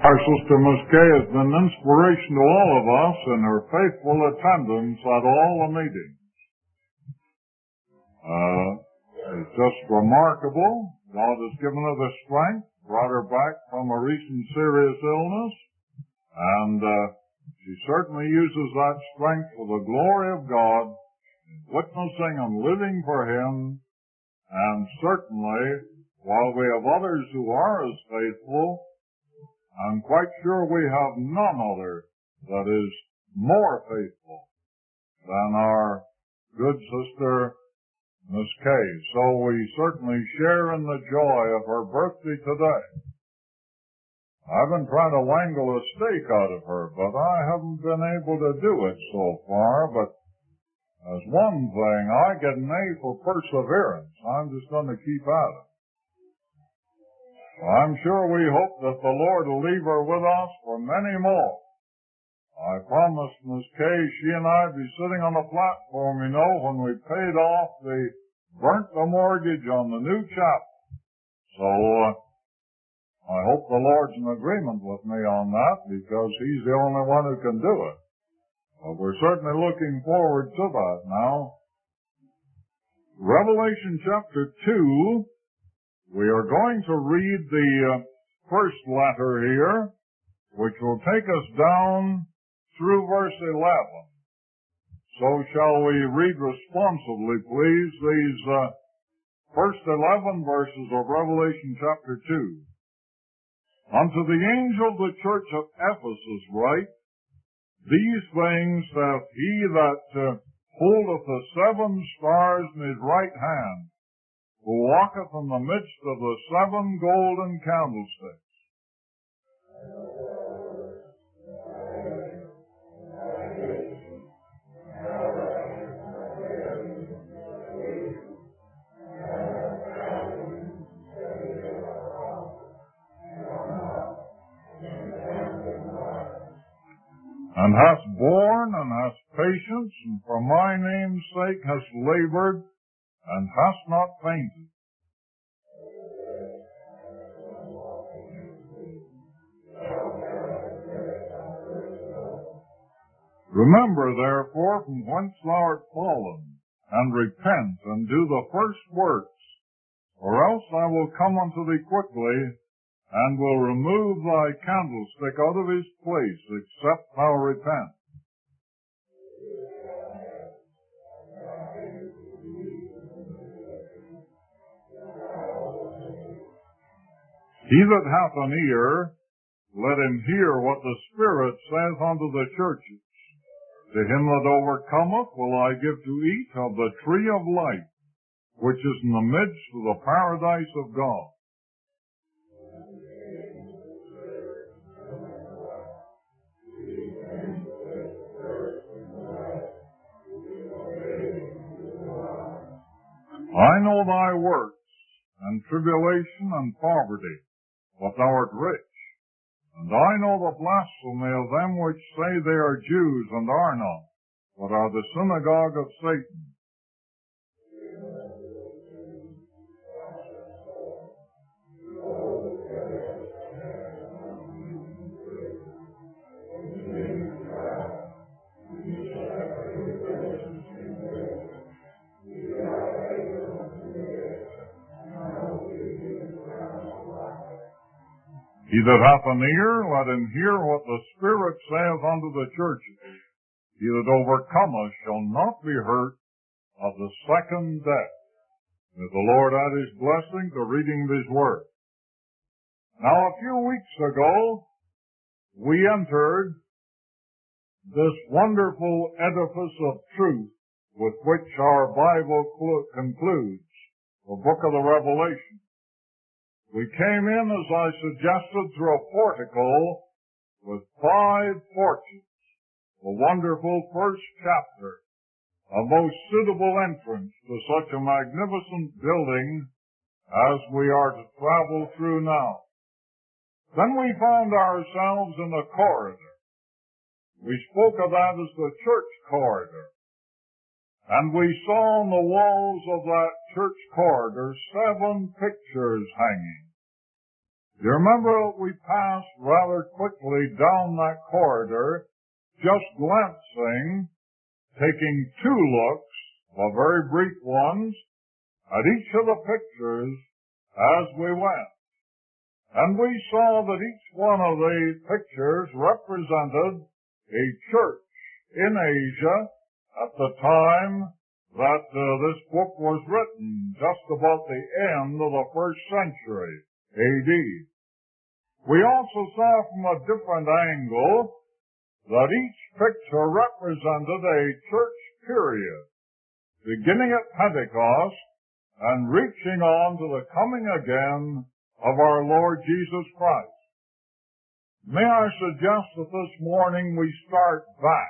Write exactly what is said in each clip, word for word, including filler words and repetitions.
Our Sister Miss Kay has been an inspiration to all of us in her faithful attendance at all the meetings. Uh, it's just remarkable. God has given her the strength, brought her back from a recent serious illness, and uh, she certainly uses that strength for the glory of God, witnessing and living for Him, and certainly, while we have others who are as faithful, I'm quite sure we have none other that is more faithful than our good sister, Miss Kay. So we certainly share in the joy of her birthday today. I've been trying to wangle a steak out of her, but I haven't been able to do it so far. But as one thing, I get an A for perseverance. I'm just going to keep at it. I'm sure we hope that the Lord will leave her with us for many more. I promised Miss Kay she and I'd be sitting on the platform, you know, when we paid off the, burnt the mortgage on the new chapel. So, uh, I hope the Lord's in agreement with me on that, because He's the only one who can do it. But we're certainly looking forward to that now. Revelation chapter two. We are going to read the uh, first letter here, which will take us down through verse eleven. So shall we read responsibly, please, these uh, first eleven verses of Revelation chapter two. Unto the angel of the church of Ephesus write, These things saith he that uh, holdeth the seven stars in his right hand, who walketh in the midst of the seven golden candlesticks. And hast borne, and hast patience, and for my name's sake hast labored, and hast not fainted. Remember, therefore, from whence thou art fallen, and repent, and do the first works, or else I will come unto thee quickly, and will remove thy candlestick out of his place, except thou repent. He that hath an ear, let him hear what the Spirit saith unto the churches. To him that overcometh will I give to eat of the tree of life, which is in the midst of the paradise of God. I know thy works, and tribulation and poverty, but thou art rich. And I know the blasphemy of them which say they are Jews and are not, but are the synagogue of Satan. He that hath an ear, let him hear what the Spirit saith unto the churches. He that overcometh shall not be hurt of the second death. May the Lord add His blessing to reading His Word. Now, a few weeks ago, we entered this wonderful edifice of truth with which our Bible concludes, the book of the Revelation. We came in, as I suggested, through a portico with five porches, a wonderful first chapter, a most suitable entrance to such a magnificent building as we are to travel through now. Then we found ourselves in a corridor. We spoke of that as the church corridor. And we saw on the walls of that church corridor seven pictures hanging. You remember we passed rather quickly down that corridor, just glancing, taking two looks, well, very brief ones, at each of the pictures as we went. And we saw that each one of the pictures represented a church in Asia at the time that uh, this book was written, just about the end of the first century A D. We also saw from a different angle that each picture represented a church period, beginning at Pentecost and reaching on to the coming again of our Lord Jesus Christ. May I suggest that this morning we start back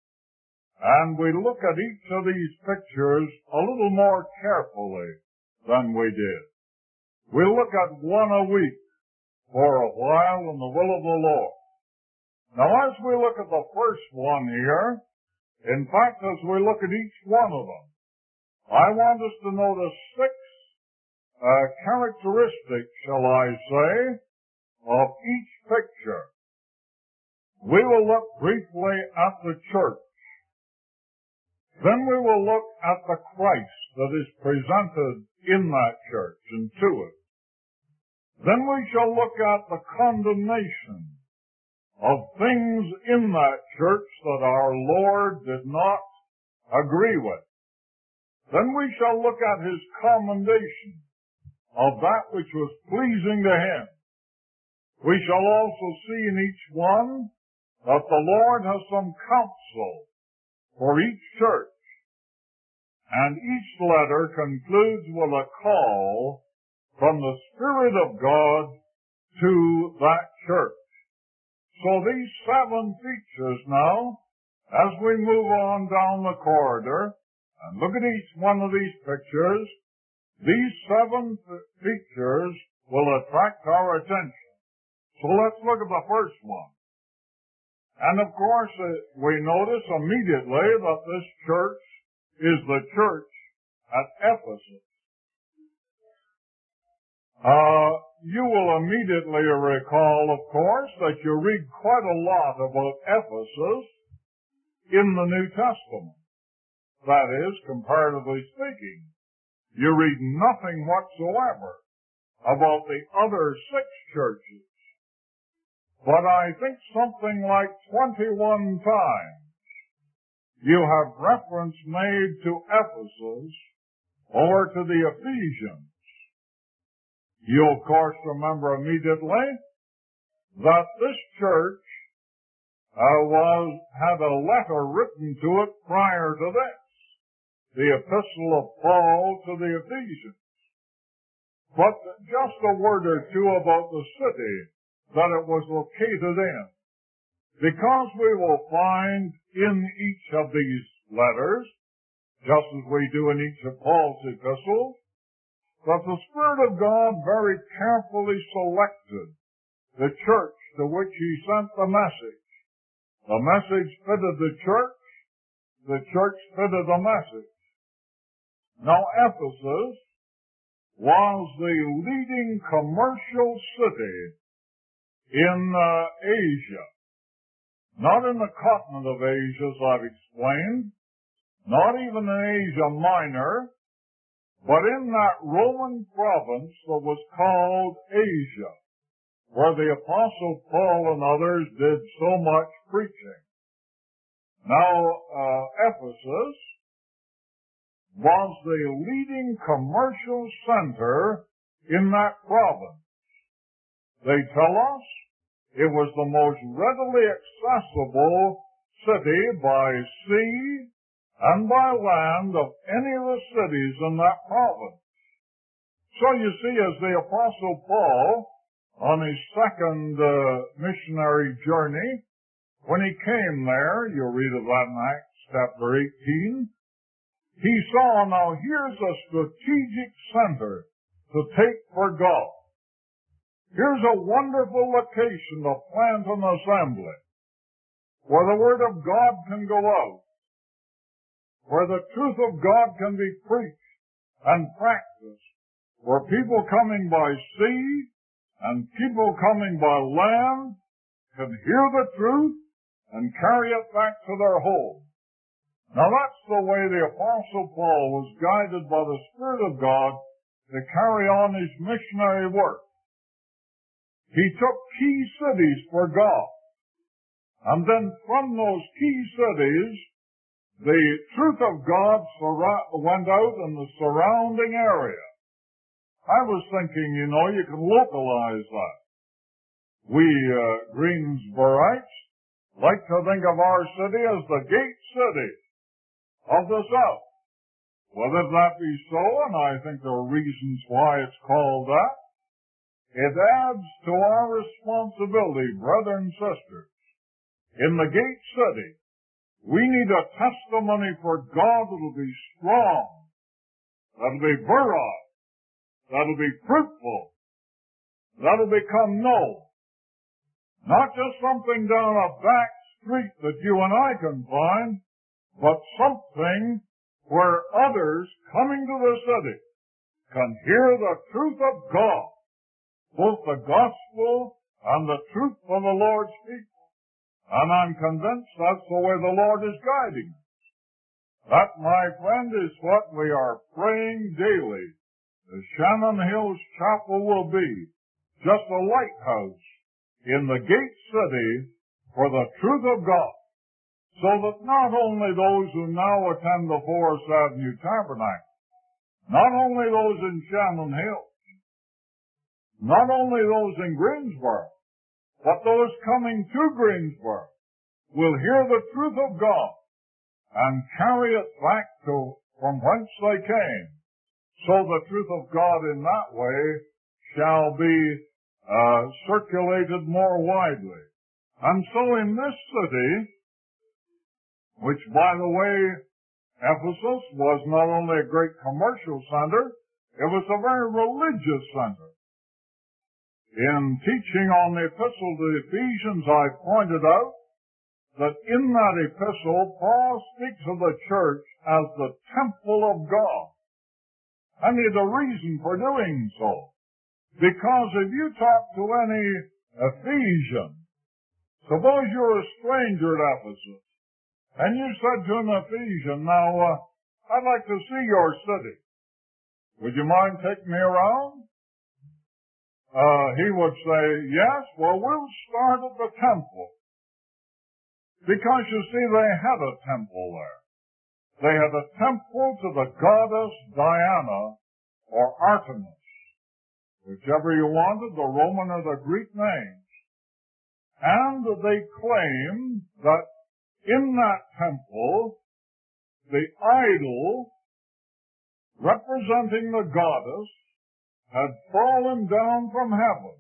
and we look at each of these pictures a little more carefully than we did. We look at one a week for a while in the will of the Lord. Now, as we look at the first one here, in fact, as we look at each one of them, I want us to notice six uh, characteristics, shall I say, of each picture. We will look briefly at the church. Then we will look at the Christ that is presented in that church and to it. Then we shall look at the condemnation of things in that church that our Lord did not agree with. Then we shall look at his commendation of that which was pleasing to him. We shall also see in each one that the Lord has some counsel for each church. And each letter concludes with a call from the Spirit of God to that church. So these seven features now, as we move on down the corridor and look at each one of these pictures, these seven features will attract our attention. So let's look at the first one. And of course, uh, we notice immediately that this church is the church at Ephesus. Uh, you will immediately recall, of course, that you read quite a lot about Ephesus in the New Testament. That is, comparatively speaking. You read nothing whatsoever about the other six churches. But I think something like twenty-one times you have reference made to Ephesus or to the Ephesians. You, of course, remember immediately that this church uh, was had a letter written to it prior to this, the epistle of Paul to the Ephesians. But just a word or two about the city that it was located in, because we will find in each of these letters, just as we do in each of Paul's epistles, that the Spirit of God very carefully selected the church to which he sent the message. The message fitted the church, the church fitted the message. Now, Ephesus was the leading commercial city in uh, Asia. Not in the continent of Asia, as I've explained, not even in Asia Minor, but in that Roman province that was called Asia, where the Apostle Paul and others did so much preaching. Now, uh, Ephesus was the leading commercial center in that province. They tell us it was the most readily accessible city by sea and by land of any of the cities in that province. So you see, as the Apostle Paul, on his second uh, missionary journey, when he came there, you'll read of that in Acts chapter eighteen, he saw, now here's a strategic center to take for God. Here's a wonderful location to plant an assembly where the Word of God can go out, where the truth of God can be preached and practiced, where people coming by sea and people coming by land can hear the truth and carry it back to their home. Now that's the way the Apostle Paul was guided by the Spirit of God to carry on his missionary work. He took key cities for God, and then from those key cities, the truth of God went out in the surrounding area. I was thinking, you know, you can localize that. We uh, Greensboroites like to think of our city as the gate city of the South. Whether that be so, and I think there are reasons why it's called that, it adds to our responsibility, brothers and sisters. In the gate city, we need a testimony for God that'll be strong, that'll be virile, that'll be fruitful, that'll become known. Not just something down a back street that you and I can find, but something where others coming to the city can hear the truth of God, both the gospel and the truth of the Lord's people. And I'm convinced that's the way the Lord is guiding us. That, my friend, is what we are praying daily. The Shannon Hills Chapel will be just a lighthouse in the gate city for the truth of God, so that not only those who now attend the Forest Avenue Tabernacle, not only those in Shannon Hills, not only those in Greensboro, but those coming to Greensboro will hear the truth of God and carry it back to from whence they came. So the truth of God in that way shall be uh, circulated more widely. And so in this city, which by the way, Ephesus was not only a great commercial center, it was a very religious center. In teaching on the epistle to the Ephesians, I pointed out that in that epistle, Paul speaks of the church as the temple of God. And he had a reason for doing so. Because if you talk to any Ephesian, suppose you're a stranger at Ephesus, and you said to an Ephesian, now, uh, I'd like to see your city. Would you mind taking me around? Uh, he would say, yes, well, we'll start at the temple. Because, you see, they had a temple there. They had a temple to the goddess Diana, or Artemis, whichever you wanted, the Roman or the Greek names. And they claimed that in that temple, the idol representing the goddess had fallen down from heaven.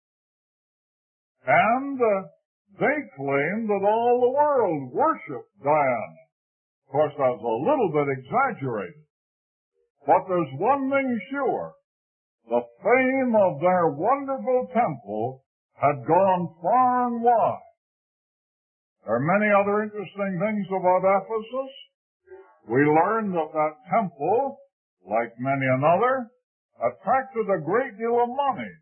And uh, they claimed that all the world worshipped Diana. Of course, that was a little bit exaggerated. But there's one thing sure. The fame of their wonderful temple had gone far and wide. There are many other interesting things about Ephesus. We learned that that temple, like many another, attracted a great deal of money.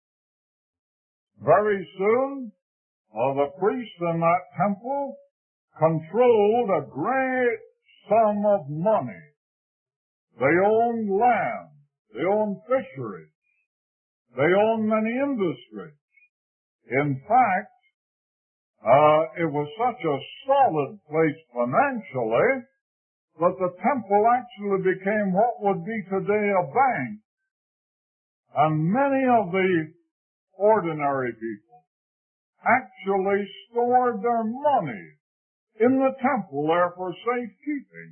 Very soon, uh, the priests in that temple controlled a great sum of money. They owned land. They owned fisheries. They owned many industries. In fact, uh, it was such a solid place financially that the temple actually became what would be today a bank. And many of the ordinary people actually stored their money in the temple there for safekeeping.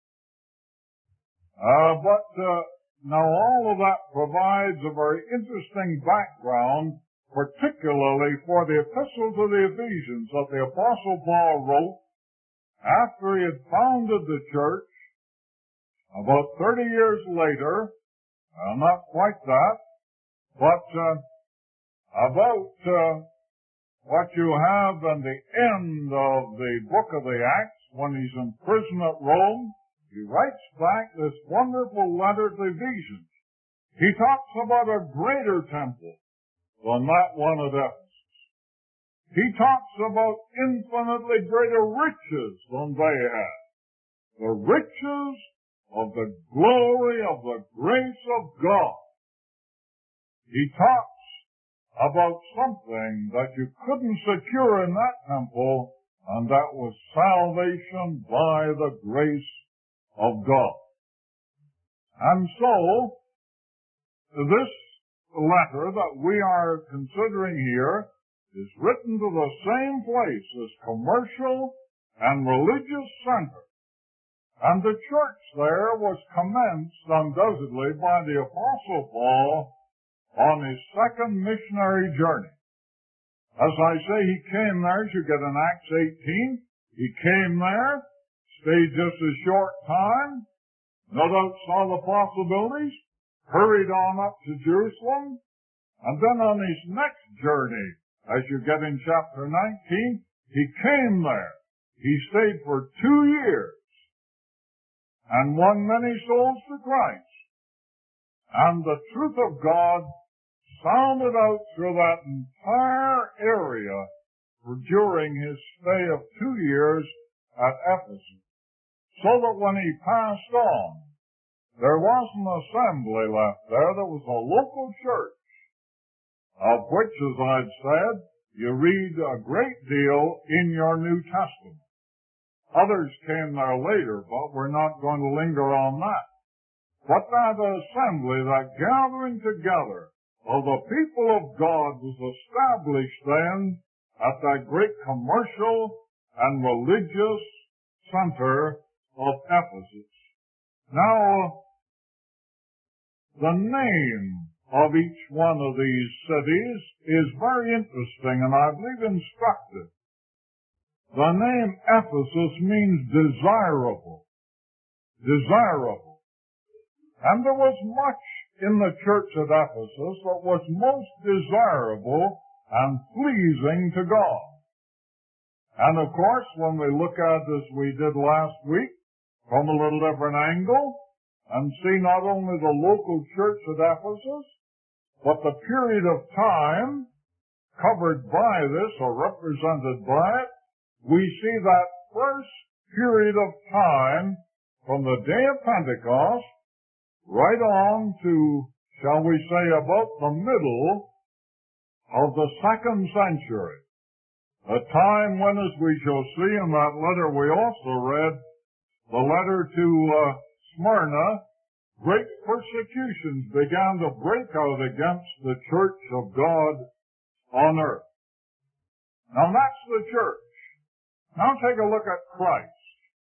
Uh, but uh, now all of that provides a very interesting background, particularly for the epistle to the Ephesians that the Apostle Paul wrote after he had founded the church about thirty years later, uh, not quite that, but uh, about uh, what you have in the end of the book of the Acts, when he's in prison at Rome, he writes back this wonderful letter to the Ephesians. He talks about a greater temple than that one at Ephesus. He talks about infinitely greater riches than they had. The riches of the glory of the grace of God. He talks about something that you couldn't secure in that temple, and that was salvation by the grace of God. And so, this letter that we are considering here is written to the same place as commercial and religious center. And the church there was commenced undoubtedly by the Apostle Paul on his second missionary journey. As I say, he came there, as you get in Acts eighteen, he came there, stayed just a short time, no doubt saw the possibilities, hurried on up to Jerusalem, and then on his next journey, as you get in chapter nineteen, he came there. He stayed for two years and won many souls to Christ. And the truth of God sounded out through that entire area during his stay of two years at Ephesus, so that when he passed on, there was an assembly left there that was a local church, of which, as I've said, you read a great deal in your New Testament. Others came there later, but we're not going to linger on that. But that assembly, that gathering together of the people of God, was established then at that great commercial and religious center of Ephesus. Now, the name of each one of these cities is very interesting and I believe instructive. The name Ephesus means desirable. Desirable. And there was much in the church at Ephesus that was most desirable and pleasing to God. And of course, when we look at it as we did last week, from a little different angle, and see not only the local church at Ephesus, but the period of time covered by this or represented by it, we see that first period of time from the day of Pentecost right on to, shall we say, about the middle of the second century. A time when, as we shall see in that letter we also read, the letter to uh, Smyrna, great persecutions began to break out against the church of God on earth. Now that's the church. Now take a look at Christ.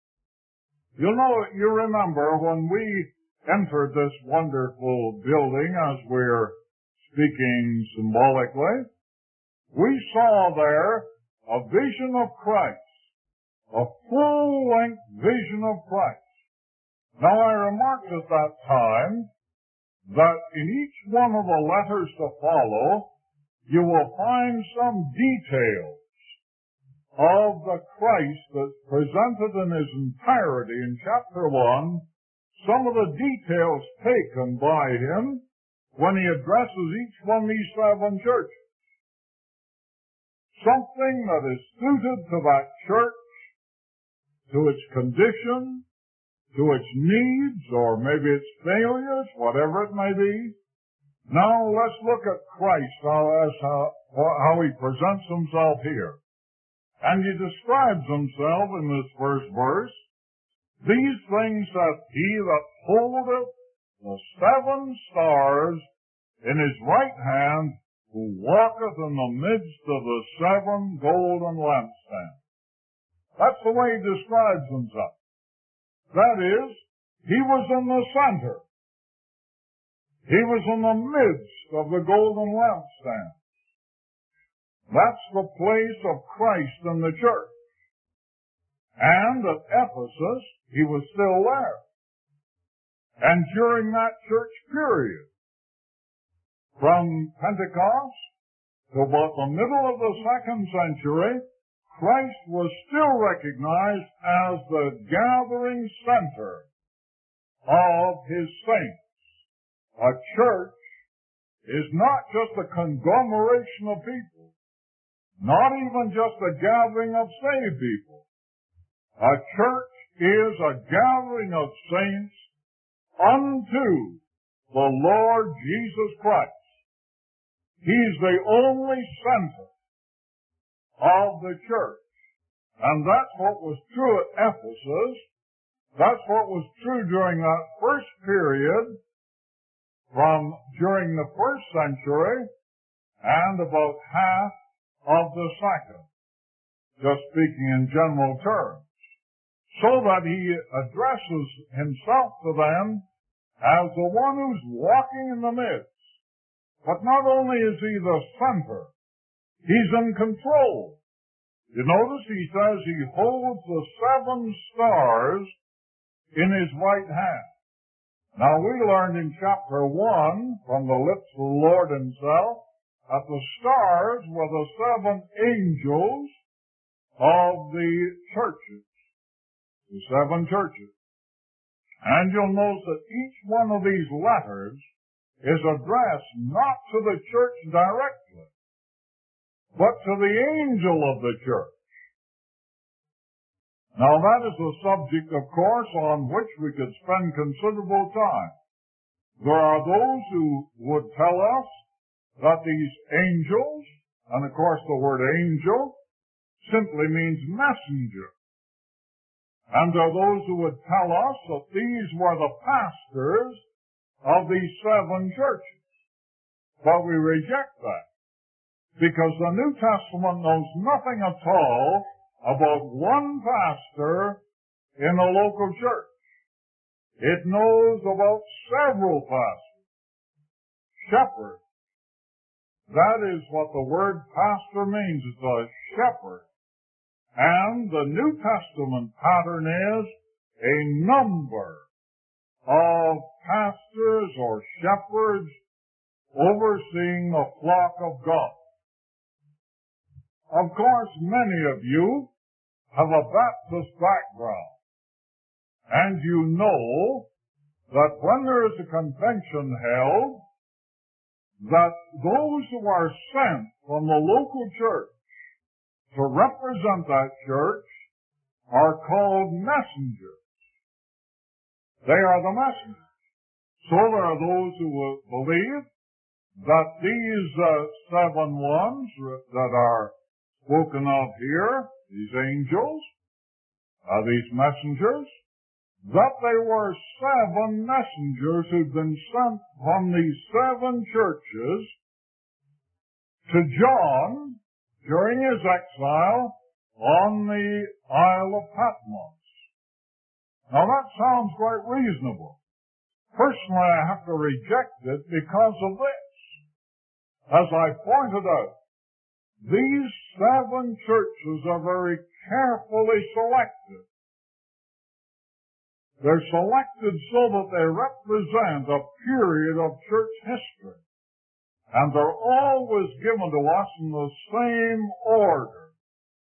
You know, you remember when we entered this wonderful building, as we're speaking symbolically, we saw there a vision of Christ, a full-length vision of Christ. Now I remarked at that time that in each one of the letters to follow, you will find some details of the Christ that's presented in his entirety in chapter one, some of the details taken by him when he addresses each one of these seven churches. Something that is suited to that church, to its condition, to its needs, or maybe its failures, whatever it may be. Now let's look at Christ, how, as how, how he presents himself here. And he describes himself in this first verse, these things saith he that holdeth the seven stars in his right hand, who walketh in the midst of the seven golden lampstands. That's the way he describes himself. That is, he was in the center. He was in the midst of the golden lampstands. That's the place of Christ in the church. And at Ephesus, he was still there. And during that church period, from Pentecost to about the middle of the second century, Christ was still recognized as the gathering center of his saints. A church is not just a conglomeration of people, not even just a gathering of saved people. A church is a gathering of saints unto the Lord Jesus Christ. He's the only center of the church. And that's what was true at Ephesus. That's what was true during that first period, from during the first century and about half of the second, just speaking in general terms. So that he addresses himself to them as the one who's walking in the midst. But not only is he the center, he's in control. You notice he says he holds the seven stars in his right hand. Now we learned in chapter one from the lips of the Lord himself that the stars were the seven angels of the churches, the seven churches. And you'll notice that each one of these letters is addressed not to the church directly, but to the angel of the church. Now that is a subject, of course, on which we could spend considerable time. There are those who would tell us that these angels, and of course the word angel simply means messenger. And there are those who would tell us that these were the pastors of these seven churches. But we reject that, because the New Testament knows nothing at all about one pastor in a local church. It knows about several pastors, shepherds. That is what the word pastor means. It's a shepherd. And the New Testament pattern is a number of pastors or shepherds overseeing the flock of God. Of course, many of you have a Baptist background, and you know that when there is a convention held, that those who are sent from the local church to represent that church are called messengers. They are the messengers. So there are those who will believe that these uh, seven ones that are spoken of here, these angels, uh, these messengers, that they were seven messengers who'd been sent from these seven churches to John during his exile on the Isle of Patmos. Now that sounds quite reasonable. Personally, I have to reject it because of this. As I pointed out, these seven churches are very carefully selected. They're selected so that they represent a period of church history. And they're always given to us in the same order.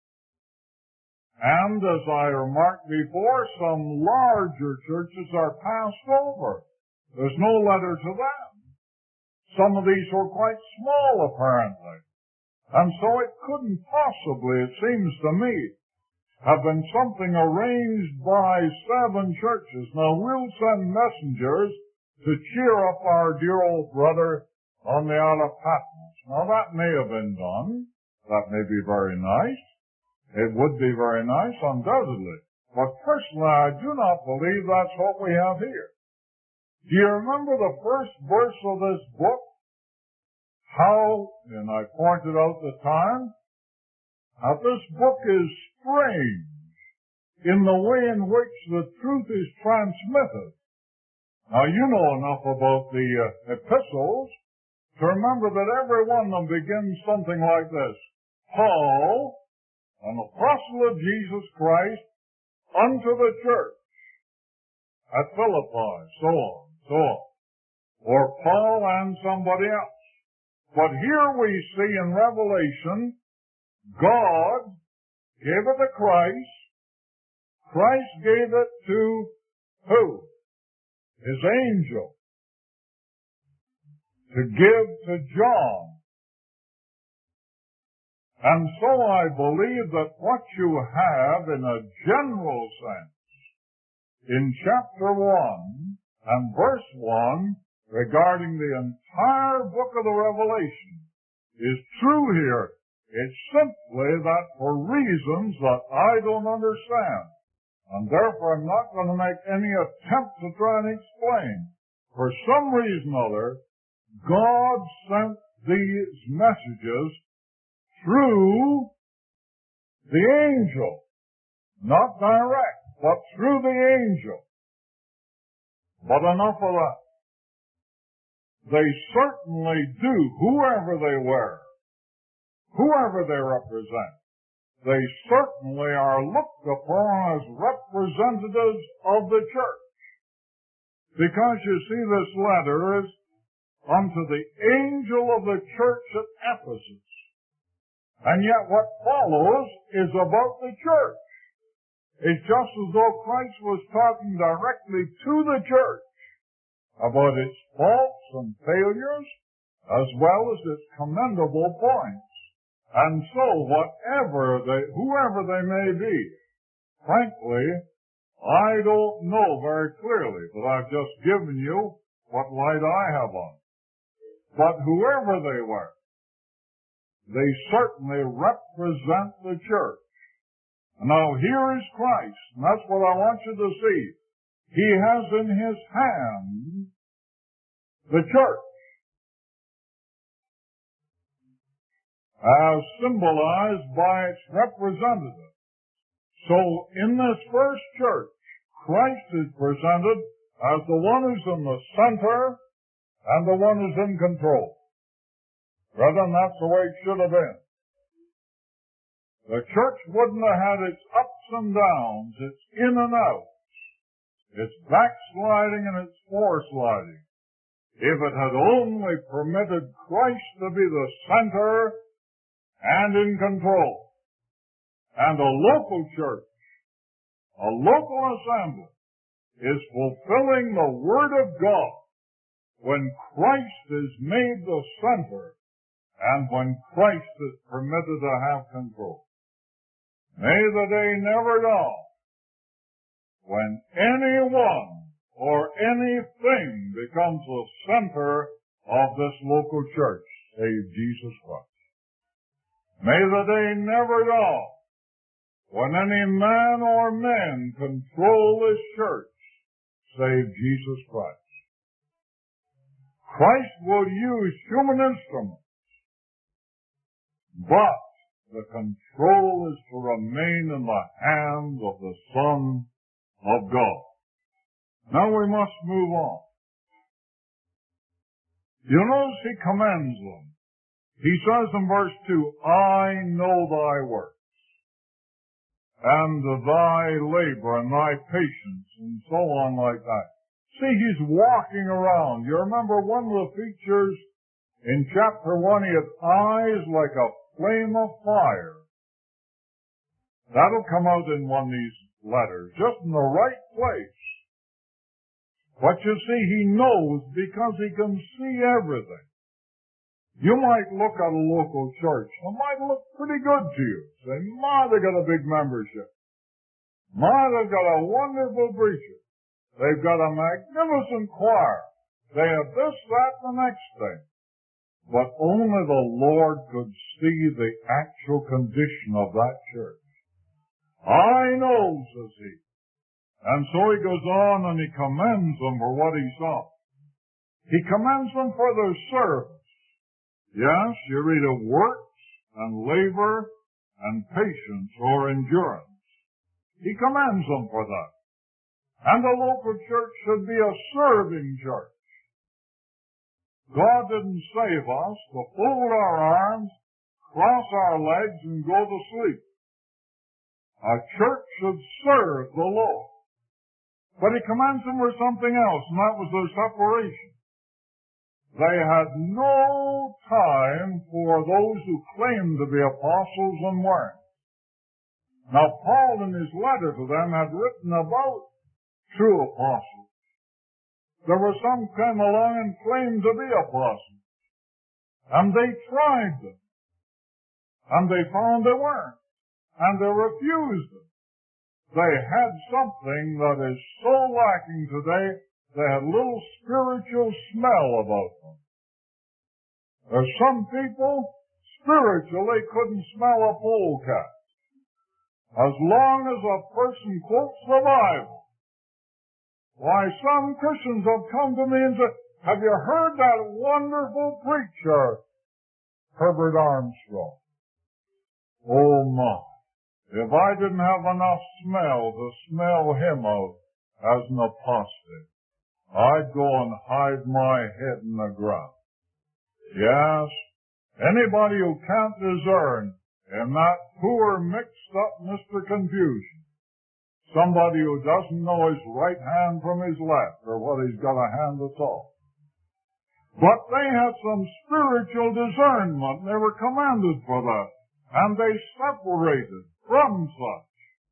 And as I remarked before, some larger churches are passed over. There's no letter to them. Some of these were quite small, apparently. And so it couldn't possibly, it seems to me, have been something arranged by seven churches. Now, we'll send messengers to cheer up our dear old brother on the Isle of Patmos. Now, that may have been done. That may be very nice. It would be very nice, undoubtedly. But personally, I do not believe that's what we have here. Do you remember the first verse of this book? How, and I pointed out the time, how this book is strange in the way in which the truth is transmitted. Now, you know enough about the uh, epistles to remember that every one of them begins something like this. Paul, an apostle of Jesus Christ, unto the church at Philippi, so on, so on. Or Paul and somebody else. But here we see in Revelation, God gave it to Christ. Christ gave it to who? His angel. to give to John. And so I believe that what you have in a general sense in chapter one and verse one regarding the entire book of the Revelation is true here. It's simply that for reasons that I don't understand, and therefore I'm not going to make any attempt to try and explain. For some reason or other, God sent these messages through the angel. Not direct, but through the angel. But enough of that. They certainly do, whoever they were, whoever they represent, they certainly are looked upon as representatives of the church. Because you see, this letter is unto the angel of the church at Ephesus. And yet what follows is about the church. It's just as though Christ was talking directly to the church about its faults and failures, as well as its commendable points. And so, whatever they, whoever they may be, frankly, I don't know very clearly, but I've just given you what light I have on. But whoever they were, they certainly represent the church. Now here is Christ, and that's what I want you to see. He has in his hand the church, as symbolized by its representative. So in this first church, Christ is presented as the one who's in the center and the one who's in control. Brethren, that's the way it should have been. The church wouldn't have had its ups and downs, its in and outs, its backsliding and its foresliding, if it had only permitted Christ to be the center and in control. And a local church, a local assembly, is fulfilling the Word of God when Christ is made the center and when Christ is permitted to have control. May the day never dawn when anyone or anything becomes the center of this local church, save Jesus Christ. May the day never dawn when any man or men control this church, save Jesus Christ. Christ will use human instruments, but the control is to remain in the hands of the Son of God. Now we must move on. You notice he commends them. He says in verse two, I know thy works, and thy labor, and thy patience, and so on like that. See, he's walking around. You remember one of the features in chapter one, he had eyes like a flame of fire. That'll come out in one of these letters, just in the right place. But you see, he knows because he can see everything. You might look at a local church. It might look pretty good to you. Say, my, they got a big membership. My, they've got a wonderful preacher. They've got a magnificent choir. They have this, that, and the next thing. But only the Lord could see the actual condition of that church. I know, says he. And so he goes on and he commends them for what he saw. He commends them for their service. Yes, you read of works and labor and patience or endurance. He commends them for that. And the local church should be a serving church. God didn't save us to fold our arms, cross our legs, and go to sleep. A church should serve the Lord. But he commends them for something else, and that was their separation. They had no time for those who claimed to be apostles and weren't. Now, Paul, in his letter to them, had written about true apostles. There were some came along and claimed to be apostles. And they tried them. And they found they weren't. And they refused them. They had something that is so lacking today, they had little spiritual smell about them. There's some people, spiritually, couldn't smell a polecat. As long as a person quotes the Bible. Why, some Christians have come to me and said, have you heard that wonderful preacher, Herbert Armstrong? Oh my. If I didn't have enough smell to smell him out as an apostate, I'd go and hide my head in the ground. Yes, anybody who can't discern in that poor mixed up Mister Confusion, somebody who doesn't know his right hand from his left, or whether he's got a hand at all. But they had some spiritual discernment, and they were commanded for that. And they separated from such.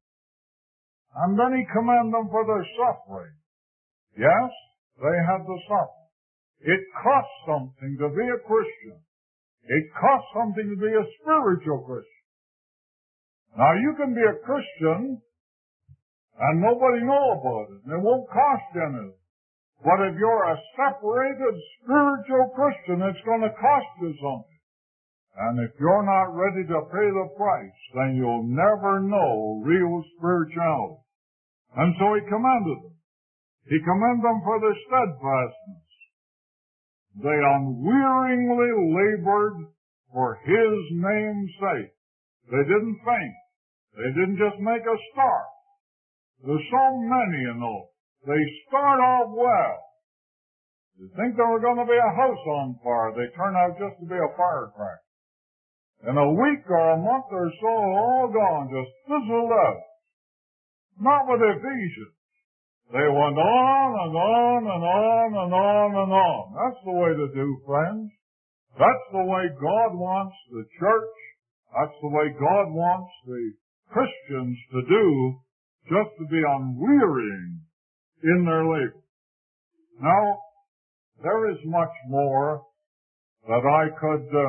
And then he commanded them for their suffering. Yes, they had to suffer. It cost something to be a Christian. It costs something to be a spiritual Christian. Now, you can be a Christian and nobody know about it, and it won't cost you anything. But if you're a separated spiritual Christian, it's going to cost you something. And if you're not ready to pay the price, then you'll never know real spirituality. And so he commanded them. He commanded them for their steadfastness. They unwearingly labored for his name's sake. They didn't faint. They didn't just make a start. There's so many, you know. They start off well. You think there were going to be a house on fire. They turn out just to be a firecracker. In a week or a month or so, all gone, just fizzled out. Not with Ephesians. They went on and on and on and on and on. That's the way to do, friends. That's the way God wants the church. That's the way God wants the Christians to do, just to be unwearying in their labor. Now, there is much more that I could uh,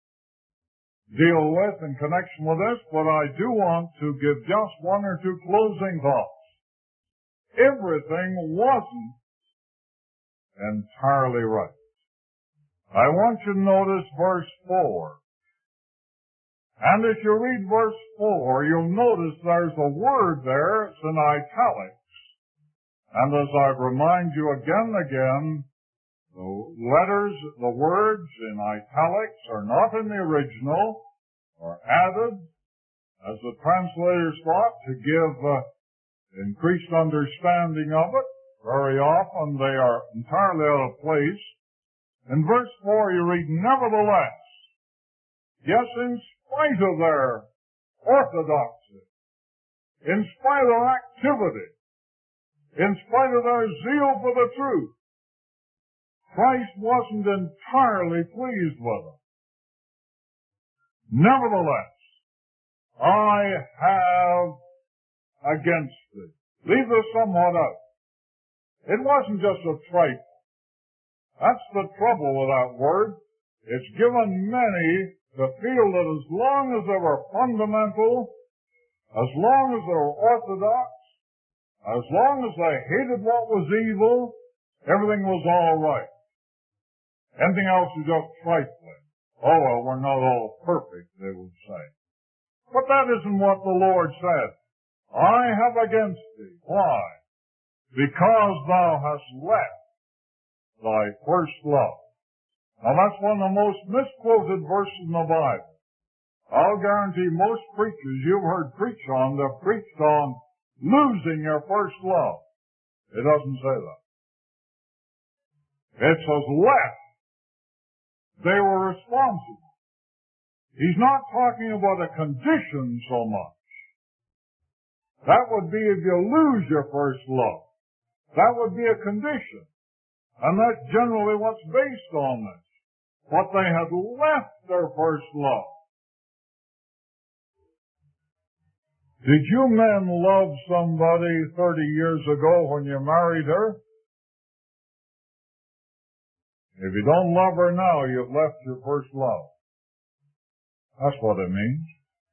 deal with in connection with this, but I do want to give just one or two closing thoughts. Everything wasn't entirely right. I want you to notice verse four. And if you read verse four, you'll notice there's a word there. It's in italics. And as I remind you again and again, the letters, the words in italics are not in the original, or added, as the translators thought, to give uh, increased understanding of it. Very often they are entirely out of place. In verse four you read, nevertheless, yes, in spite of their orthodoxy, in spite of their activity, in spite of their zeal for the truth, Christ wasn't entirely pleased with them. Nevertheless, I have against thee. Leave this somewhat out. It wasn't just a trifle. That's the trouble with that word. It's given many to feel that as long as they were fundamental, as long as they were orthodox, as long as they hated what was evil, everything was all right. Anything else is just trifling. Oh, well, we're not all perfect, they would say. But that isn't what the Lord said. I have against thee. Why? Because thou hast left thy first love. Now that's one of the most misquoted verses in the Bible. I'll guarantee most preachers you've heard preach on, they've preached on losing your first love. It doesn't say that. It says left. They were responsible. He's not talking about a condition so much. That would be if you lose your first love. That would be a condition. And that's generally what's based on this. But they had left their first love. Did you men love somebody thirty years ago when you married her? If you don't love her now, you've left your first love. That's what it means.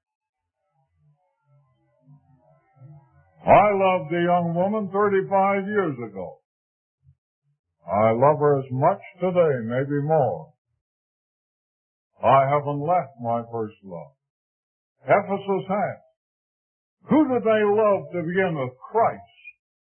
I loved a young woman thirty-five years ago. I love her as much today, maybe more. I haven't left my first love. Ephesus has. Who did they love to begin with? Christ.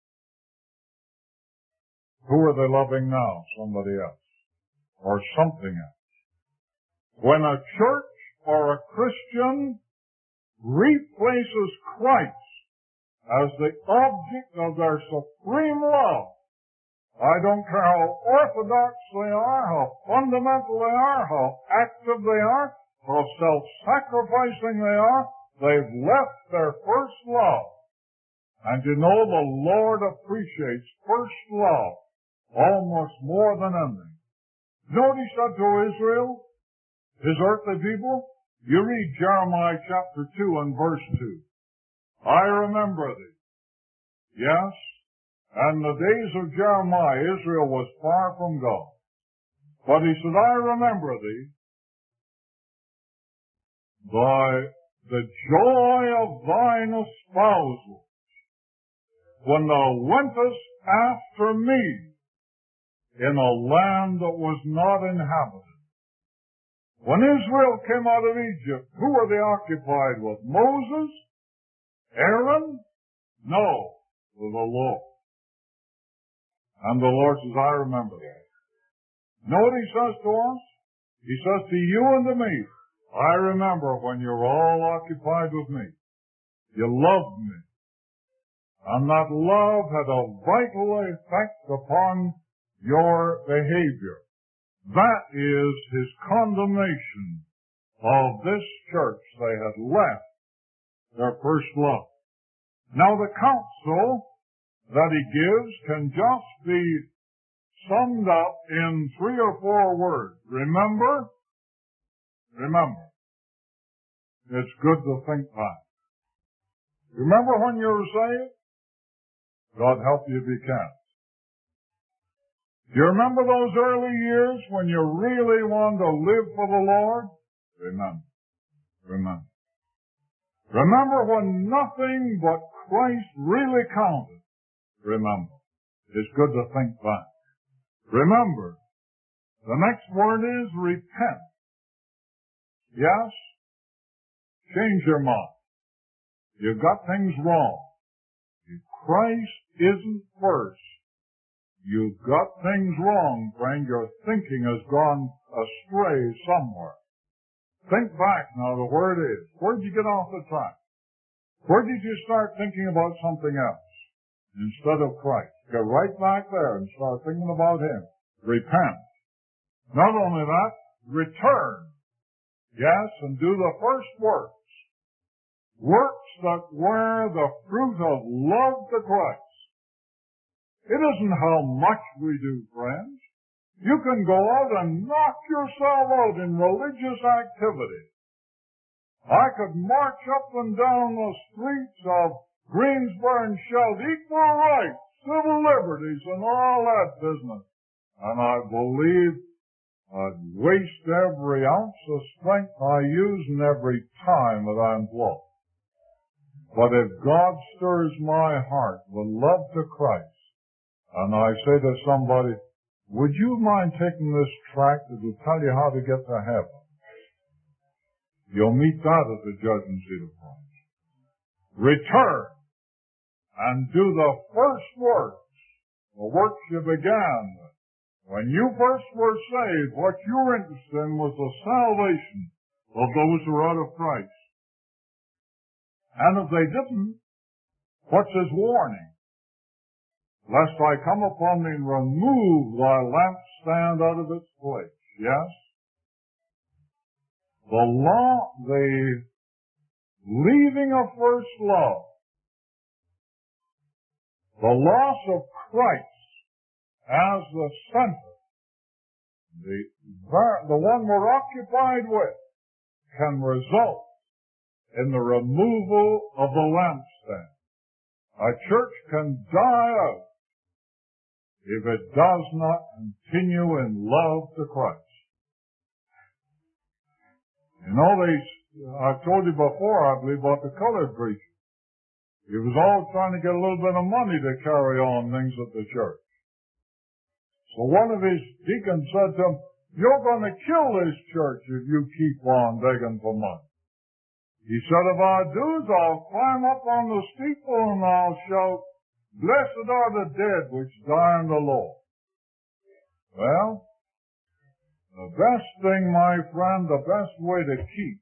Who are they loving now? Somebody else. Or something else. When a church or a Christian replaces Christ as the object of their supreme love, I don't care how orthodox they are, how fundamental they are, how active they are, how self-sacrificing they are, they've left their first love. And you know the Lord appreciates first love almost more than anything. You know what he said to Israel, his earthly people? You read Jeremiah chapter two and verse two. I remember thee. Yes, and the days of Jeremiah, Israel was far from God. But he said, I remember thee by the joy of thine espousal, when thou wentest after me in a land that was not inhabited. When Israel came out of Egypt, who were they occupied with? Moses? Aaron? No, with the Lord. And the Lord says, I remember that. Know what he says to us? He says to you and to me, I remember when you were all occupied with me. You loved me. And that love had a vital effect upon your behavior. That is his condemnation of this church. They had left their first love. Now the counsel that he gives can just be summed up in three or four words. Remember, remember. It's good to think back. Remember when you were saved? God help you if you can. Do you remember those early years when you really wanted to live for the Lord? Remember. Remember. Remember when nothing but Christ really counted? Remember. It's good to think back. Remember. The next word is repent. Yes? Change your mind. You've got things wrong. If Christ isn't first, you've got things wrong, friend. Your thinking has gone astray somewhere. Think back now to where it is. Where did you get off the track? Where did you start thinking about something else instead of Christ? Get right back there and start thinking about him. Repent. Not only that, return. Yes, and do the first works. Works that wear the fruit of love to Christ. It isn't how much we do, friends. You can go out and knock yourself out in religious activity. I could march up and down the streets of Greensboro and shout equal rights, civil liberties, and all that business. And I believe I'd waste every ounce of strength I use and every time that I employ. But if God stirs my heart with love to Christ, and I say to somebody, would you mind taking this tract that will tell you how to get to heaven? You'll meet that at the judgment seat of Christ. Return and do the first works, the works you began with. When you first were saved, what you were interested in was the salvation of those who are out of Christ. And if they didn't, what's his warning? Lest I come upon thee and remove thy lampstand out of its place. Yes? The law, the leaving of first love, the loss of Christ as the center, the, the one we're occupied with, can result in the removal of the lampstand. A church can die out if it does not continue in love to Christ. You know, they, I've told you before, I believe, about the colored preacher. He was always trying to get a little bit of money to carry on things at the church. So one of his deacons said to him, "You're going to kill this church if you keep on begging for money." He said, "If I do, I'll climb up on the steeple and I'll shout, 'Blessed are the dead which die in the Lord.'" Well, the best thing, my friend, the best way to keep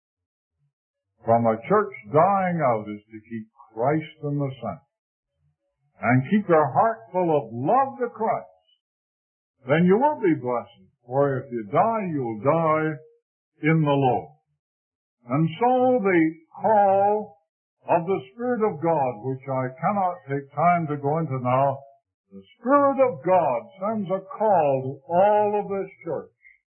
from a church dying out is to keep Christ in the center. And keep your heart full of love to Christ. Then you will be blessed. For if you die, you'll die in the Lord. And so the call of the Spirit of God, which I cannot take time to go into now, the Spirit of God sends a call to all of this church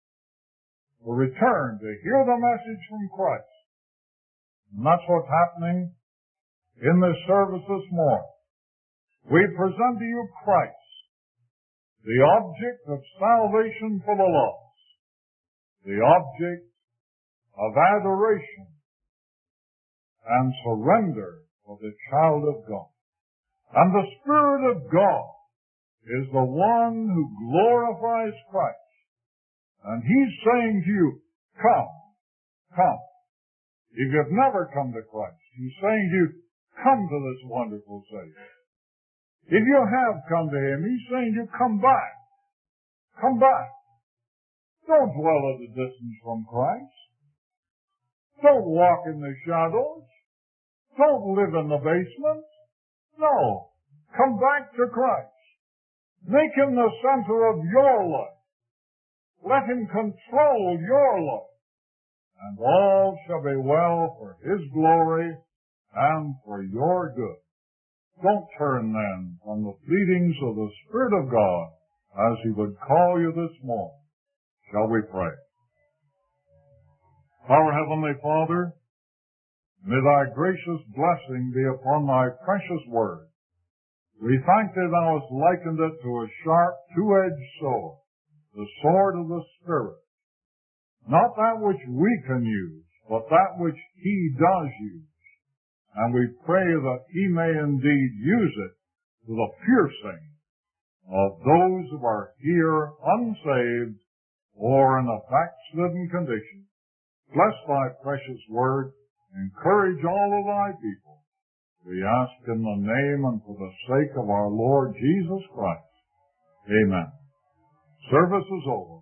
to return, to hear the message from Christ. And that's what's happening in this service this morning. We present to you Christ, the object of salvation for the lost, the object of adoration and surrender for the child of God. And the Spirit of God is the one who glorifies Christ. And He's saying to you, come, come. If you've never come to Christ, He's saying to you, come to this wonderful Savior. If you have come to Him, He's saying to you, come back. Come back. Don't dwell at a distance from Christ. Don't walk in the shadows. Don't live in the basement. No. Come back to Christ. Make Him the center of your life. Let Him control your life. And all shall be well for His glory and for your good. Don't turn then from the pleadings of the Spirit of God as He would call you this morning. Shall we pray? Our Heavenly Father, may Thy gracious blessing be upon Thy precious Word. We thank Thee Thou hast likened it to a sharp, two-edged sword, the sword of the Spirit. Not that which we can use, but that which He does use. And we pray that He may indeed use it to the piercing of those who are here unsaved or in a backslidden condition. Bless Thy precious Word. Encourage all of Thy people. We ask in the name and for the sake of our Lord Jesus Christ. Amen. Service is over.